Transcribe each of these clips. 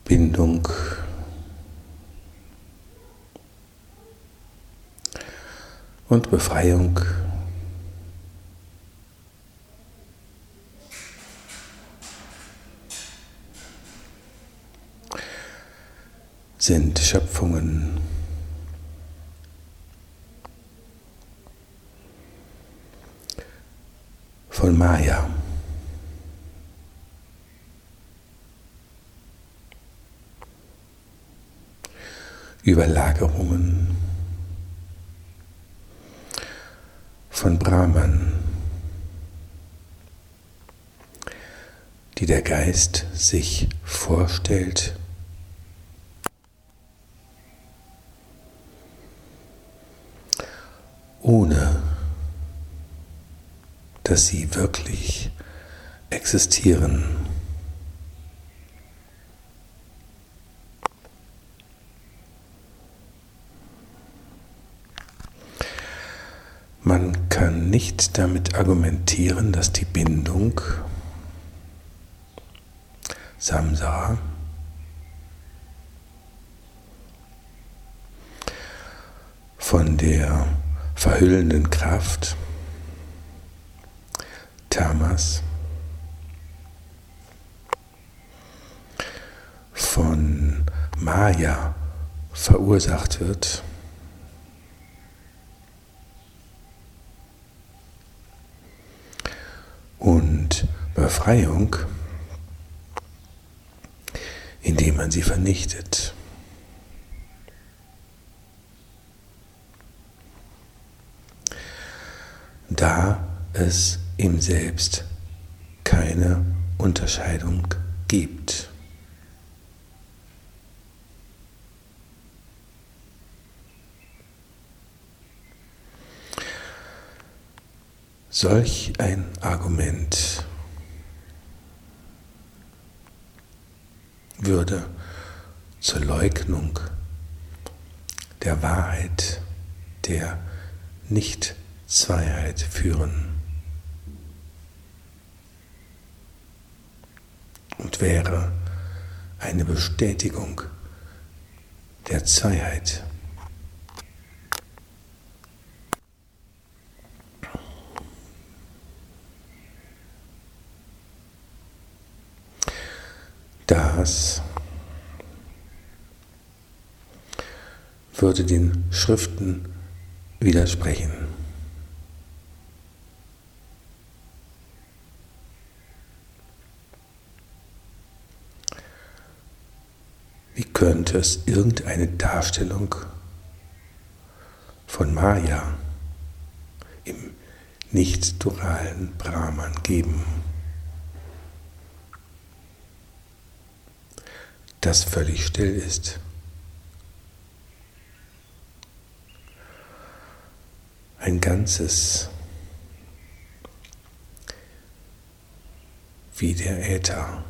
Bindung und Befreiung sind Schöpfungen von Maya. Überlagerungen von Brahman, die der Geist sich vorstellt, ohne dass sie wirklich existieren. Man kann nicht damit argumentieren, dass die Bindung, Samsara, von der verhüllenden Kraft, Tamas, von Maya verursacht wird, und Befreiung, indem man sie vernichtet. Da es im Selbst keine Unterscheidung gibt. Solch ein Argument würde zur Leugnung der Wahrheit, der Nicht-Zweiheit führen und wäre eine Bestätigung der Zweiheit. Das würde den Schriften widersprechen. Wie könnte es irgendeine Darstellung von Maya im nicht-duralen Brahman geben, das völlig still ist? Ein Ganzes, wie der Äther,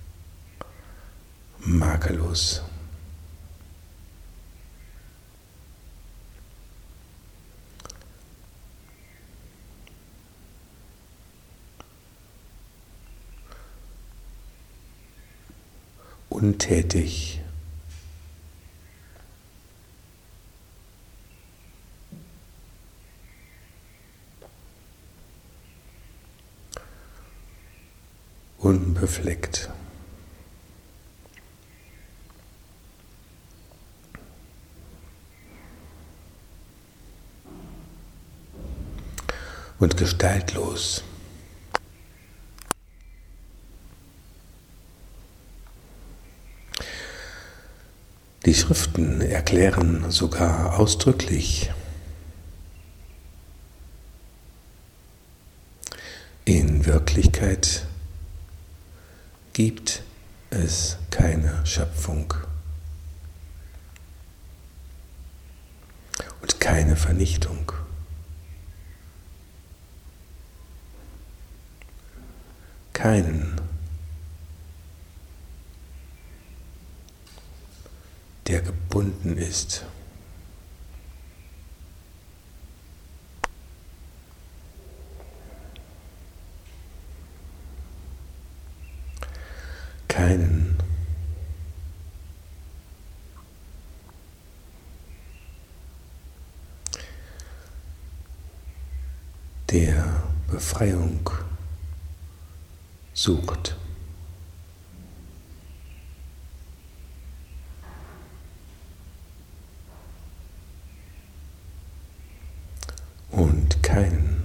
makellos. Untätig. Unbefleckt. Und gestaltlos. Die Schriften erklären sogar ausdrücklich, in Wirklichkeit gibt es keine Schöpfung und keine Vernichtung. Keinen, der gebunden ist. Keinen, der Befreiung sucht. Und keinen.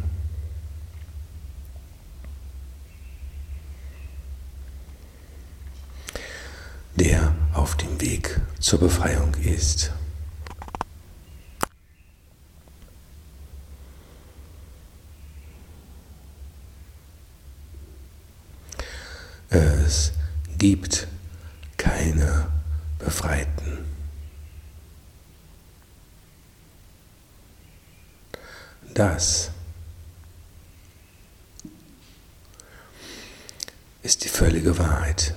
Der auf dem Weg zur Befreiung ist. Es gibt keine Befreiten. Das ist die völlige Wahrheit.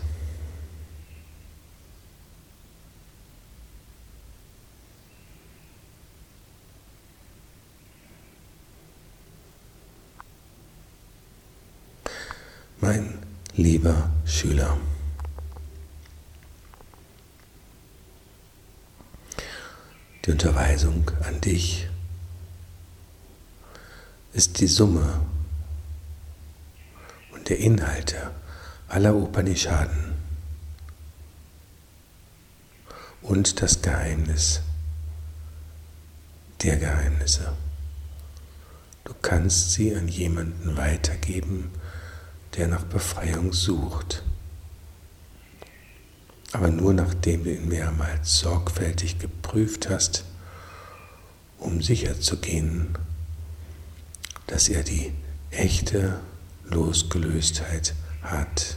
Mein lieber Schüler, die Unterweisung an dich ist die Summe und der Inhalte aller Upanishaden und das Geheimnis der Geheimnisse. Du kannst sie an jemanden weitergeben, der nach Befreiung sucht. Aber nur nachdem du ihn mehrmals sorgfältig geprüft hast, um sicherzugehen, dass er die echte Losgelöstheit hat,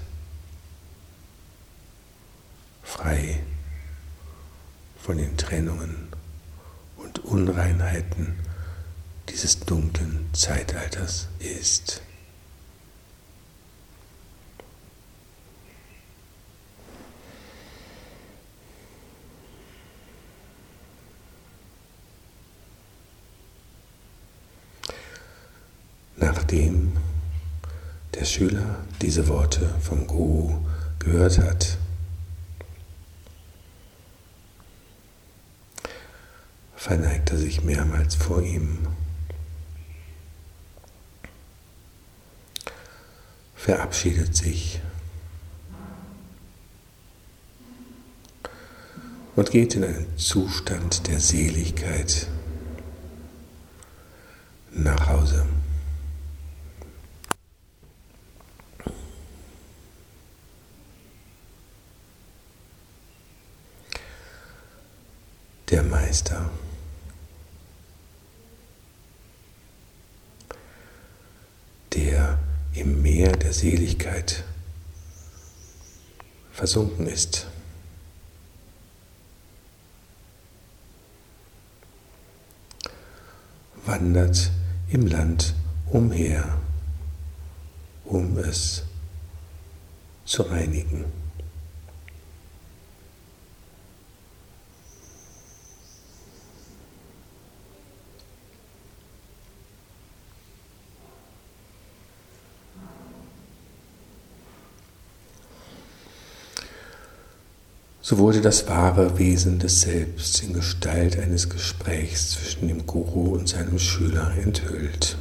frei von den Trennungen und Unreinheiten dieses dunklen Zeitalters ist. Nachdem der Schüler diese Worte vom Guru gehört hat, verneigt er sich mehrmals vor ihm, verabschiedet sich und geht in einen Zustand der Seligkeit nach Hause. Der Meister der im Meer der Seligkeit versunken ist, wandert im Land umher, um es zu reinigen. So wurde das wahre Wesen des Selbst in Gestalt eines Gesprächs zwischen dem Guru und seinem Schüler enthüllt.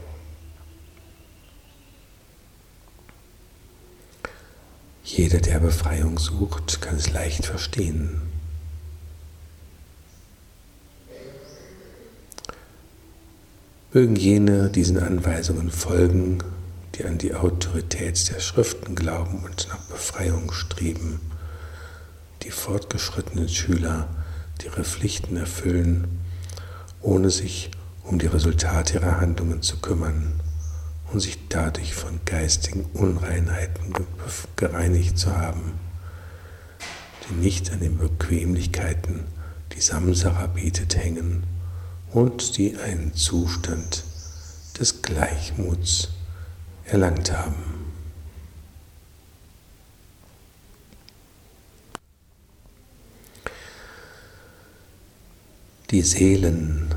Jeder, der Befreiung sucht, kann es leicht verstehen. Mögen jene diesen Anweisungen folgen, die an die Autorität der Schriften glauben und nach Befreiung streben. Die fortgeschrittenen Schüler, die ihre Pflichten erfüllen, ohne sich um die Resultate ihrer Handlungen zu kümmern und sich dadurch von geistigen Unreinheiten gereinigt zu haben, die nicht an den Bequemlichkeiten, die Samsara bietet, hängen und die einen Zustand des Gleichmuts erlangt haben. Die Seelen,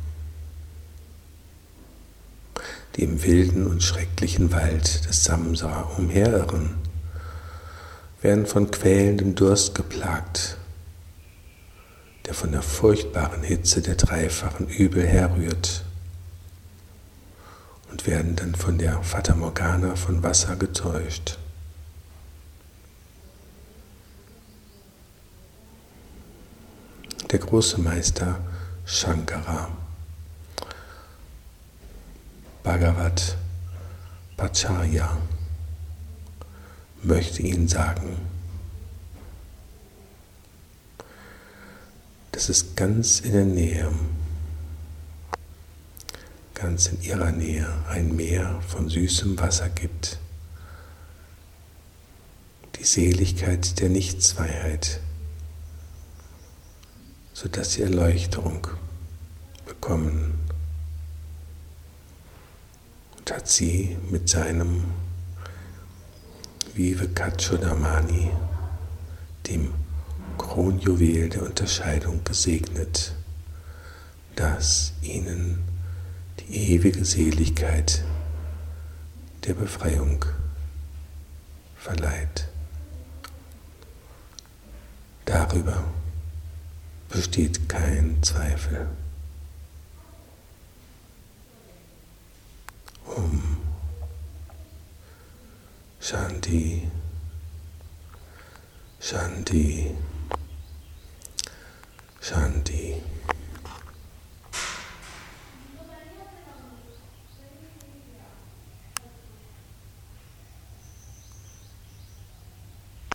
die im wilden und schrecklichen Wald des Samsara umherirren, werden von quälendem Durst geplagt, der von der furchtbaren Hitze der dreifachen Übel herrührt. und werden dann von der Fata Morgana von Wasser getäuscht. Der große Meister Shankara, Bhagavat Pacharya, möchte Ihnen sagen, dass es ganz in der Nähe, ganz in Ihrer Nähe ein Meer von süßem Wasser gibt. Die Seligkeit der Nichtzweiheit, sodass Sie Erleuchtung bekommen. Und hat sie mit seinem Vivekachudamani, dem Kronjuwel der Unterscheidung, gesegnet, das ihnen die ewige Seligkeit der Befreiung verleiht. Darüber besteht kein Zweifel. Shanti, Shanti, Shanti.